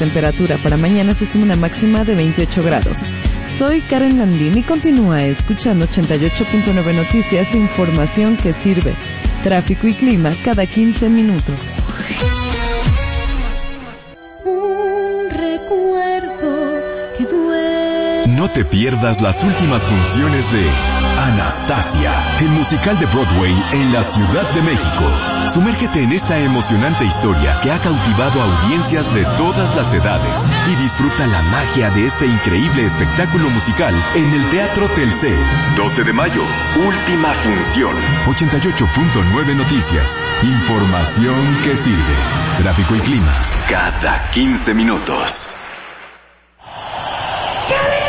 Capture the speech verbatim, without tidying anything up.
Temperatura para mañana se estima una máxima de veintiocho grados. Soy Karen Landín y continúa escuchando ochenta y ocho punto nueve Noticias, información que sirve. Tráfico y clima cada quince minutos. Un recuerdo que duele. No te pierdas las últimas funciones de Anastasia, el musical de Broadway en la Ciudad de México. Sumérgete en esta emocionante historia que ha cautivado a audiencias de todas las edades y disfruta la magia de este increíble espectáculo musical en el Teatro Telcel. doce de mayo, última función. ochenta y ocho punto nueve Noticias, información que sirve. Tráfico y clima cada quince minutos. ¡Karen!